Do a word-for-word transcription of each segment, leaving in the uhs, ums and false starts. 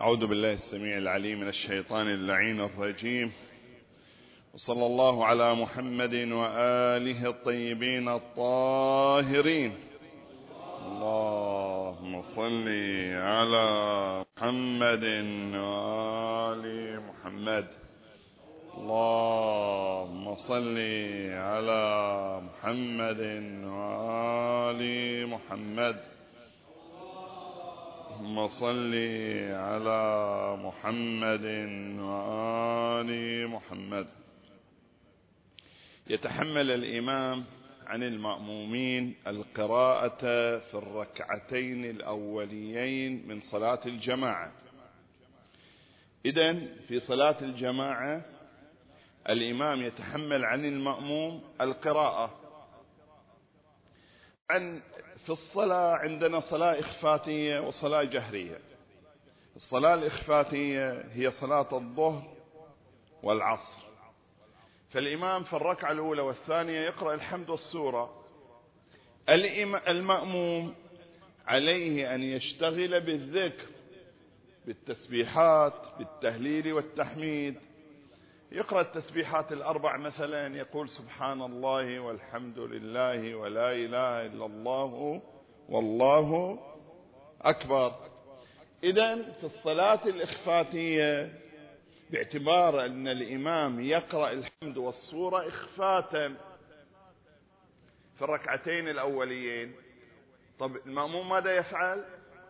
أعوذ بالله السميع العليم من الشيطان اللعين الرجيم، وصلى الله على محمد وآله الطيبين الطاهرين. اللهم صل على محمد وآل محمد. اللهم صل على محمد وآل محمد. اللهم صل على محمد وآل محمد. يتحمل الإمام عن المأمومين القراءة في الركعتين الأوليين من صلاة الجماعة. إذن في صلاة الجماعة الإمام يتحمل عن المأموم القراءة. عن في الصلاة عندنا صلاة إخفاتية وصلاة جهرية. الصلاة الإخفاتية هي صلاة الظهر والعصر، فالإمام في الركعة الأولى والثانية يقرأ الحمد والسورة. المأموم عليه أن يشتغل بالذكر، بالتسبيحات، بالتهليل والتحميد. يقرأ التسبيحات الأربع مثلا، يقول سبحان الله والحمد لله ولا إله إلا الله والله أكبر. إذن في الصلاة الإخفاتية باعتبار أن الإمام يقرأ الحمد والسورة إخفاتا في الركعتين الأوليين، طب المأموم ماذا يفعل؟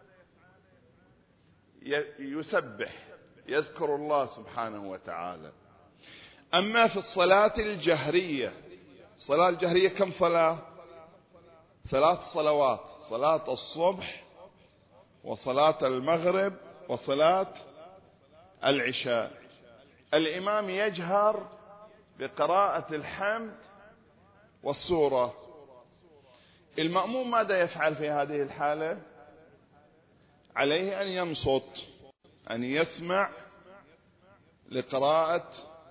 يسبح، يذكر الله سبحانه وتعالى. أما في الصلاة الجهرية، الصلاة الجهرية كم صلاة؟ ثلاث صلوات: صلاة الصبح وصلاة المغرب وصلاة العشاء. الإمام يجهر بقراءة الحمد والسورة. المأموم ماذا يفعل في هذه الحالة؟ عليه أن ينصت، أن يسمع لقراءة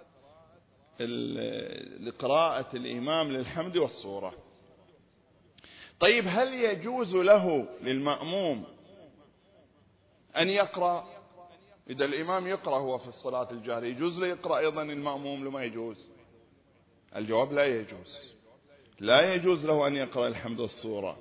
لقراءة الإمام للحمد والسورة. طيب، هل يجوز له للمأموم أن يقرأ؟ إذا الإمام يقرأ هو في الصلاة الجهرية، يجوز له يقرأ أيضا المأموم لما يجوز؟ الجواب لا يجوز، لا يجوز له أن يقرأ الحمد والسورة.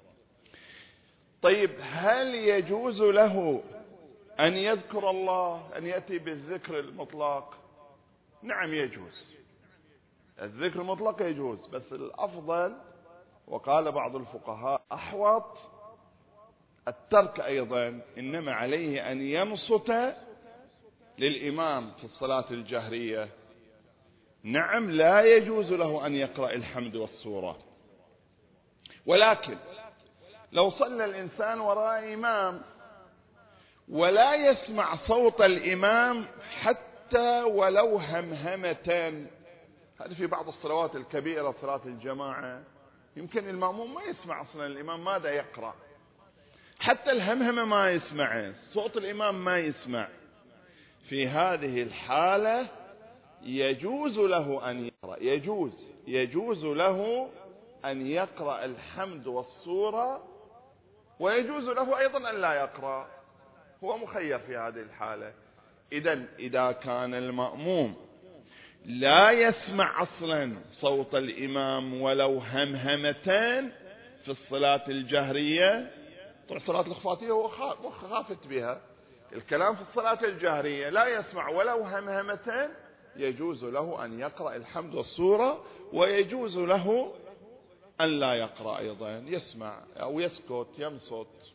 طيب، هل يجوز له أن يذكر الله، أن يأتي بالذكر المطلق؟ نعم يجوز، الذكر المطلق يجوز، بس الأفضل وقال بعض الفقهاء أحوط الترك أيضا. إنما عليه أن ينصت للإمام في الصلاة الجهرية. نعم لا يجوز له أن يقرأ الحمد والسورة. ولكن لو صلى الإنسان وراء إمام ولا يسمع صوت الإمام حتى ولو همهمة، هذا في بعض الصلوات الكبيرة صلاة الجماعة يمكن المأموم ما يسمع أصلا الإمام ماذا يقرأ، حتى الهمهمة ما يسمع، صوت الإمام ما يسمع. في هذه الحالة يجوز له أن يقرأ، يجوز يجوز له أن يقرأ الحمد والسورة، ويجوز له أيضا أن لا يقرأ، هو مخير في هذه الحالة. إذن إذا كان المأموم لا يسمع أصلا صوت الإمام ولو همهمتين في الصلاة الجهرية، طبعا الصلاة الإخفاتية هو خافت بها، الكلام في الصلاة الجهرية لا يسمع ولو همهمتين، يجوز له أن يقرأ الحمد والسورة، ويجوز له أن لا يقرأ أيضا، يسمع أو يسكت ينصت،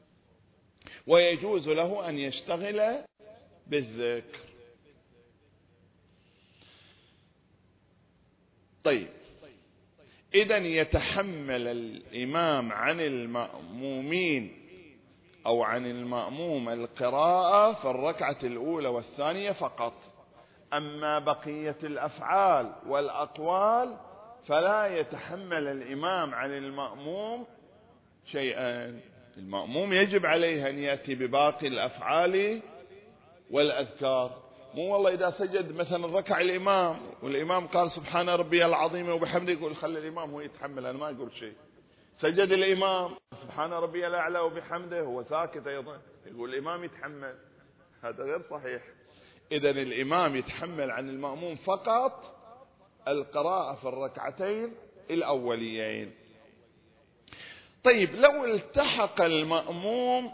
ويجوز له أن يشتغل بالذكر. طيب، إذن يتحمل الإمام عن المأمومين أو عن المأموم القراءة في الركعة الأولى والثانية فقط. أما بقية الأفعال والأقوال فلا يتحمل الإمام عن المأموم شيئا. المأموم يجب عليه أن يأتي بباقي الأفعال والأذكار. مو والله إذا سجد مثلا ركع الإمام والإمام قال سبحان ربي العظيم وبحمده، يقول خلي الإمام هو يتحمل، أنا ما أقول شيء. سجد الإمام سبحان ربي الأعلى وبحمده، هو ساكت أيضا، يقول الإمام يتحمل. هذا غير صحيح. إذن الإمام يتحمل عن المأموم فقط القراءة في الركعتين الأوليين. طيب لو التحق المأموم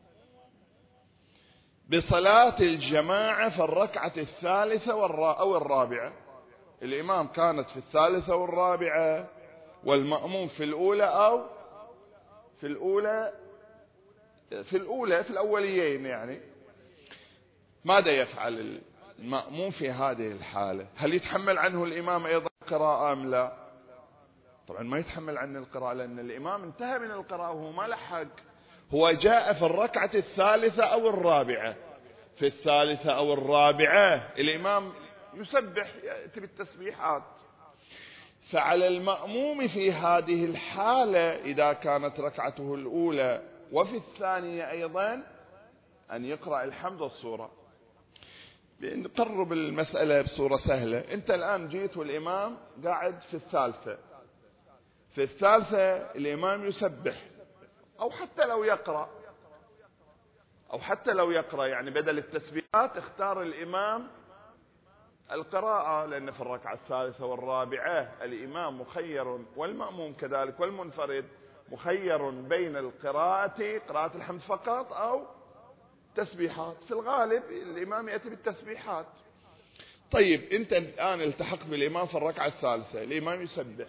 بصلاة الجماعة في الركعة الثالثة أو الرابعة، الإمام كانت في الثالثة والرابعة والمأموم في الأولى أو في الأولى في الأولى في الأوليين، يعني ماذا يفعل المأموم في هذه الحالة؟ هل يتحمل عنه الإمام أيضا قراءة أم لا؟ طبعا ما يتحمل عنه القراءة، لأن الإمام انتهى من القراءة وهو ما لحق. هو جاء في الركعة الثالثة أو الرابعة، في الثالثة أو الرابعة الإمام يسبح يأتي بالتسبيحات. فعلى المأموم في هذه الحالة إذا كانت ركعته الأولى وفي الثانية أيضا أن يقرأ الحمد والسورة. نقرب المسألة بصورة سهلة. أنت الآن جيت والإمام قاعد في الثالثة، في الثالثة الإمام يسبح أو حتى لو يقرأ أو حتى لو يقرأ يعني بدل التسبيحات اختار الإمام القراءة، لأن في الركعة الثالثة والرابعة الإمام مخير والمأموم كذلك والمنفرد مخير بين القراءة قراءة الحمد فقط أو تسبيحات. في الغالب الإمام يأتي بالتسبيحات. طيب أنت الآن التحقت بالإمام في الركعة الثالثة، الإمام يسبح،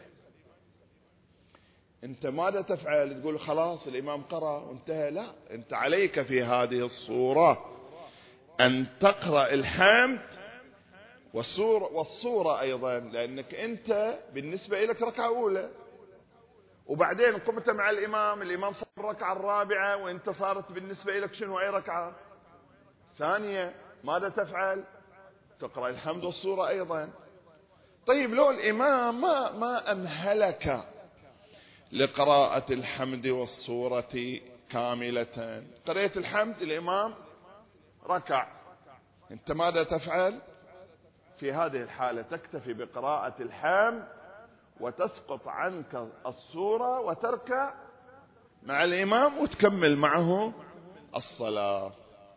أنت ماذا تفعل؟ تقول خلاص الإمام قرأ وانتهى؟ لا، أنت عليك في هذه الصورة أن تقرأ الحمد والسورة, والصورة أيضا، لأنك أنت بالنسبة لك ركعة أولى وبعدين قمت مع الإمام، الإمام صار الركعة الرابعة وأنت صارت بالنسبة لك شنو أي ركعة ثانية، ماذا تفعل؟ تقرأ الحمد والصورة أيضا. طيب لو الإمام ما, ما أمهلك لقراءة الحمد والصورة كاملة، قرأت الحمد الإمام ركع، أنت ماذا تفعل؟ في هذه الحالة تكتفي بقراءة الحمد وتسقط عنك الصورة وتركع مع الإمام وتكمل معه الصلاة.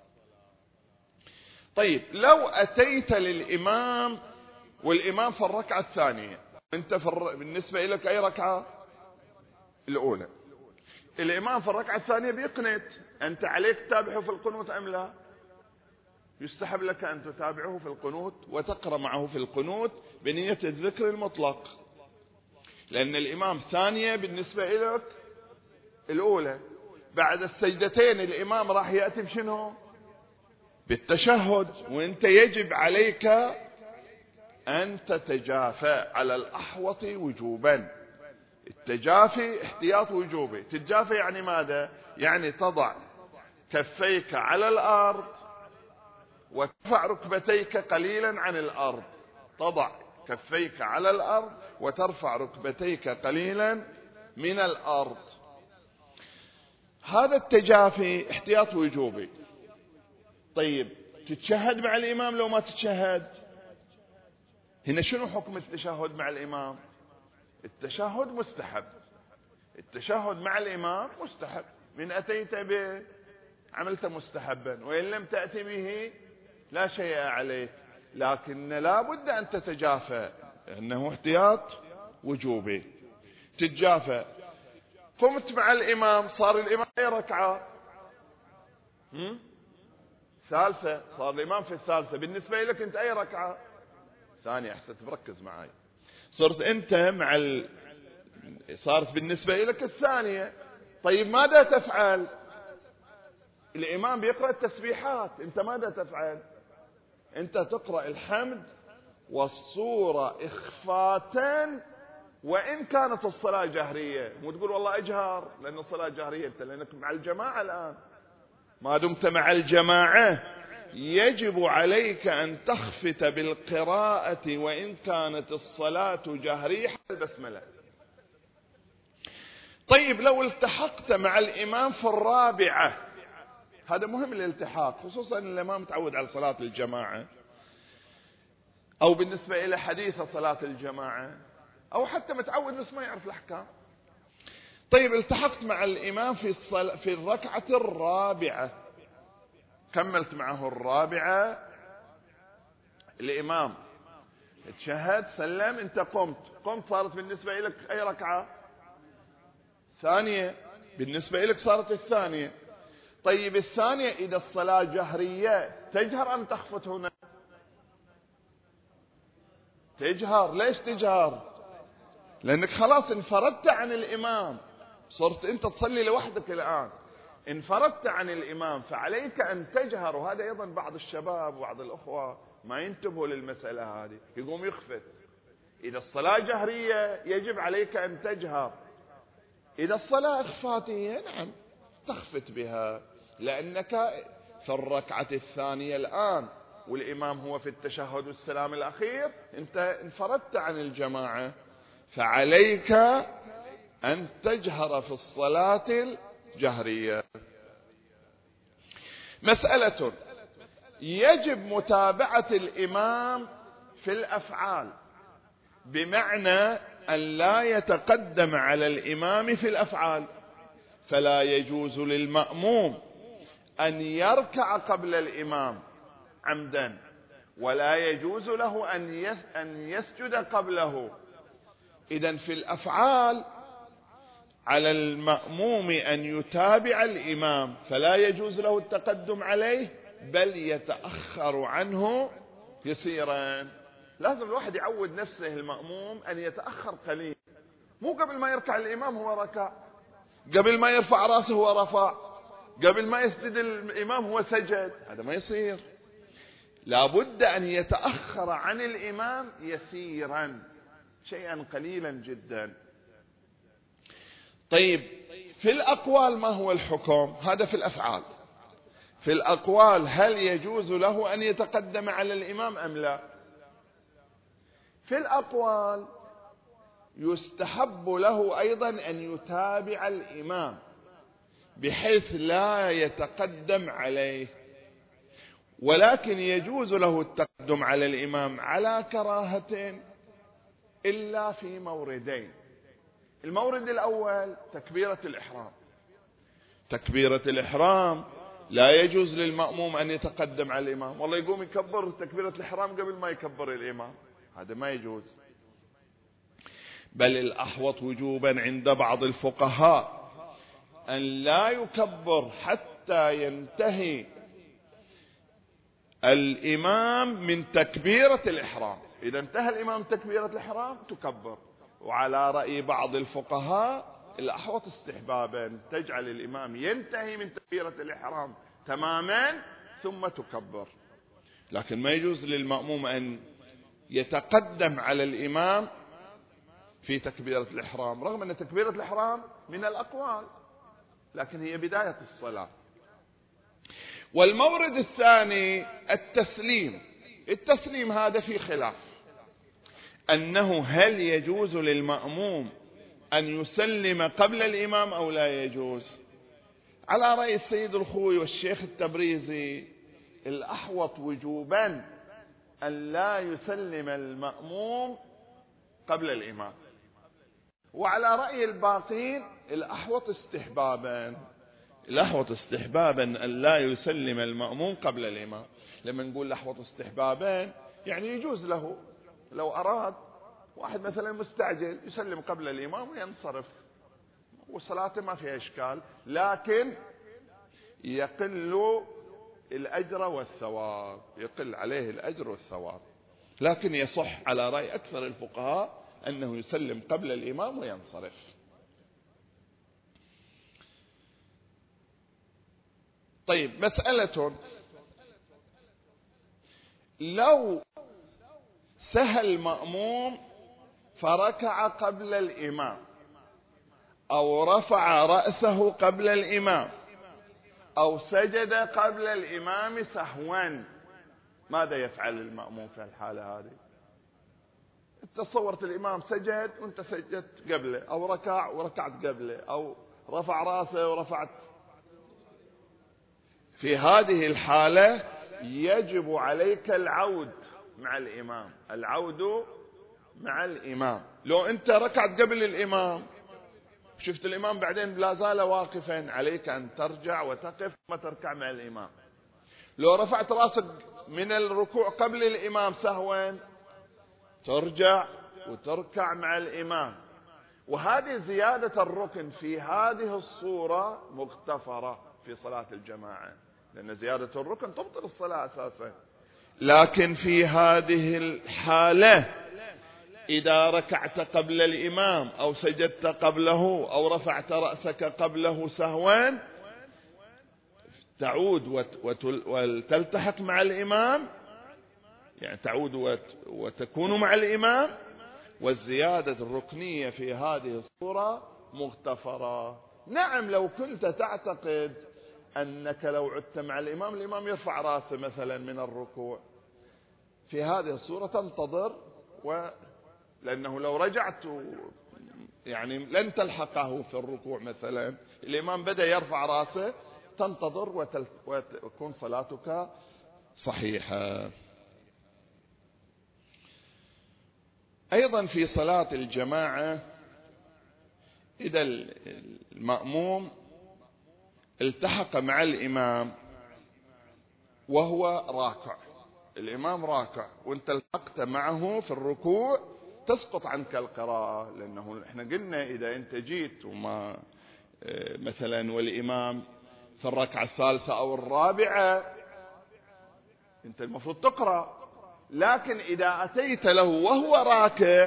طيب لو أتيت للإمام والإمام في الركعة الثانية، أنت في الر... بالنسبة لك أي ركعة؟ الأولى. الإمام في الركعة الثانية بيقنت، أنت عليك تتابعه في القنوت أم لا؟ يستحب لك أن تتابعه في القنوت وتقرأ معه في القنوت بنية الذكر المطلق، لأن الإمام ثانية بالنسبة لك الأولى. بعد السجدتين الإمام راح يأتي بشنو؟ بالتشهد، وانت يجب عليك أن تتجافى على الأحوط وجوبا. التجافي احتياط وجوبي. تتجافى يعني ماذا؟ يعني تضع كفيك على الأرض وترفع ركبتيك قليلا عن الأرض، تضع كفيك على الأرض وترفع ركبتيك قليلا من الأرض. هذا التجافي احتياط وجوبي. طيب تتشهد مع الإمام لو ما تتشهد؟ هنا شنو حكم التشهد مع الإمام؟ التشهد مستحب، التشهد مع الإمام مستحب، من أتيت به عملت مستحبا، وإن لم تأتي به لا شيء عليك، لكن لا بد أن تتجافى لأنه احتياط وجوبي. تتجافى. قمت مع الإمام، صار الإمام أي ركعة؟ ثالثة، صار الإمام في الثالثة، بالنسبة لك أنت أي ركعة؟ ثانية. أحسن تركز معي. صرت أنت مع ال... صارت بالنسبة لك الثانية. طيب ماذا تفعل؟ الإمام بيقرأ التسبيحات، أنت ماذا تفعل؟ أنت تقرأ الحمد والصورة إخفاتا وإن كانت الصلاة جهرية. مو تقول والله أجهر لأن الصلاة جهرية، أنت لأنك مع الجماعة الآن. ما دمت مع الجماعة يجب عليك أن تخفت بالقراءة وإن كانت الصلاة جهرية البسملة. طيب لو التحقت مع الإمام في الرابعة، هذا مهم الالتحاق، خصوصا اللي ما متعود على صلاة الجماعة أو بالنسبة إلى حديث صلاة الجماعة أو حتى متعود بس ما يعرف الأحكام. طيب التحقت مع الإمام في الصلاة في الركعة الرابعة، كملت معه الرابعة، الإمام تشهد سلم، أنت قمت قمت صارت بالنسبة لك أي ركعة؟ ثانية. بالنسبة لك صارت الثانية. طيب الثانية إذا الصلاة جهرية تجهر أم تخفت هنا؟ تجهر. ليش تجهر؟ لأنك خلاص انفردت عن الإمام، صرت أنت تصلي لوحدك الآن، انفردت عن الإمام، فعليك أن تجهر. وهذا أيضا بعض الشباب وبعض الأخوة ما ينتبهوا للمسألة هذه، يقوم يخفت. إذا الصلاة جهرية يجب عليك أن تجهر، إذا الصلاة إخفاتية نعم تخفت بها، لأنك في الركعة الثانية الآن والإمام هو في التشهد والسلام الأخير، أنت انفردت عن الجماعة، فعليك أن تجهر في الصلاة الجهرية. مسألة: يجب متابعة الإمام في الأفعال، بمعنى أن لا يتقدم على الإمام في الأفعال، فلا يجوز للمأموم أن يركع قبل الإمام عمدا، ولا يجوز له أن يسجد قبله. إذن في الأفعال على المأموم أن يتابع الإمام، فلا يجوز له التقدم عليه، بل يتأخر عنه يسيرا. لازم الواحد يعود نفسه المأموم أن يتأخر قليل، مو قبل ما يركع الإمام هو ركع، قبل ما يرفع رأسه هو رفع، قبل ما يسجد الإمام هو سجد. هذا ما يصير، لابد أن يتأخر عن الإمام يسيرا، شيئا قليلا جدا. طيب في الأقوال ما هو الحكم؟ هذا في الأفعال. في الأقوال هل يجوز له أن يتقدم على الإمام أم لا؟ في الأقوال يستحب له أيضا أن يتابع الإمام بحيث لا يتقدم عليه، ولكن يجوز له التقدم على الإمام على كراهة إلا في موردين. المورد الأول تكبيرة الإحرام. تكبيرة الإحرام لا يجوز للمأموم أن يتقدم على الإمام، والله يقوم يكبر تكبيرة الإحرام قبل ما يكبر الإمام، هذا ما يجوز. بل الأحوط وجوبا عند بعض الفقهاء أن لا يكبر حتى ينتهي الإمام من تكبيرة الإحرام. إذا انتهى الإمام تكبيرة الإحرام تكبر. وعلى رأي بعض الفقهاء الأحوط استحبابا، تجعل الإمام ينتهي من تكبيرة الإحرام تماما ثم تكبر. لكن ما يجوز للمأموم أن يتقدم على الإمام في تكبيرة الإحرام، رغم أن تكبيرة الإحرام من الأقوال لكن هي بداية الصلاة. والمورد الثاني التسليم. التسليم هذا في خلاف، أنه هل يجوز للمأموم أن يسلم قبل الإمام أو لا يجوز. على رأي السيد الخوي والشيخ التبريزي الأحوط وجوبا أن لا يسلم المأموم قبل الإمام، وعلى رأي الباقين الأحوط استحبابا. الأحوط استحبابا أن لا يسلم المأموم قبل الإمام. لما نقول الأحوط استحبابا يعني يجوز له لو أراد واحد مثلا مستعجل يسلم قبل الإمام وينصرف وصلاته ما فيها إشكال، لكن يقل الأجر والثواب، يقل عليه الأجر والثواب. لكن يصح على رأي أكثر الفقهاء أنه يسلم قبل الإمام وينصرف. طيب مسألة: لو سهى المأموم فركع قبل الإمام أو رفع رأسه قبل الإمام أو سجد قبل الإمام سهوا، ماذا يفعل المأموم في الحالة هذه؟ تصورت الإمام سجد وانت سجدت قبله، أو ركع وركعت قبله، أو رفع رأسه ورفعت. في هذه الحالة يجب عليك العود مع الإمام، العود مع الإمام. لو أنت ركعت قبل الإمام شفت الإمام بعدين لا زال واقفا، عليك أن ترجع وتقف ثم تركع مع الإمام. لو رفعت راسك من الركوع قبل الإمام سهوا ترجع وتركع مع الإمام. وهذه زيادة الركن في هذه الصورة مغتفرة في صلاة الجماعة، لأن زيادة الركن تبطل الصلاة أساسا. لكن في هذه الحالة إذا ركعت قبل الإمام أو سجدت قبله أو رفعت رأسك قبله سهوا تعود وتلتحق مع الإمام، يعني تعود وتكون مع الإمام، والزيادة الركنية في هذه الصورة مغتفرة. نعم لو كنت تعتقد أنك لو عدت مع الإمام الإمام يرفع رأسه مثلا من الركوع، في هذه الصورة تنتظر، و لأنه لو رجعت يعني لن تلحقه في الركوع مثلا، الإمام بدأ يرفع رأسه، تنتظر وتل... وتكون صلاتك صحيحة. أيضا في صلاة الجماعة إذا المأموم التحق مع الإمام وهو راكع، الإمام راكع وانت التحقت معه في الركوع، تسقط عنك القراءة، لأنه احنا قلنا إذا انت جيت وما مثلا والإمام في الركعة الثالثة أو الرابعة انت المفروض تقرأ، لكن إذا أتيت له وهو راكع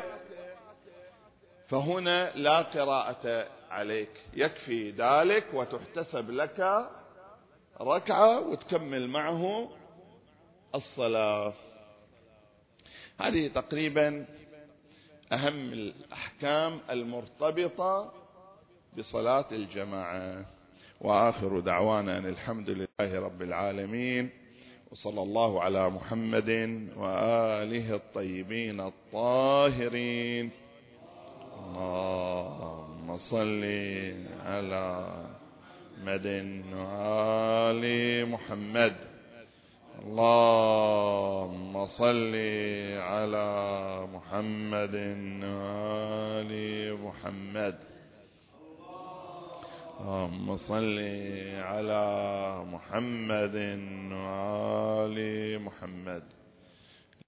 فهنا لا قراءة عليك، يكفي ذلك وتحتسب لك ركعة وتكمل معه الصلاة. هذه تقريبا أهم الأحكام المرتبطة بصلاة الجماعة. وآخر دعوانا أن الحمد لله رب العالمين، وصلى الله على محمد وآله الطيبين الطاهرين. اللهم صل على محمد وآل محمد. اللهم صل على محمد وآل محمد. اللهم صل على محمد وآل محمد.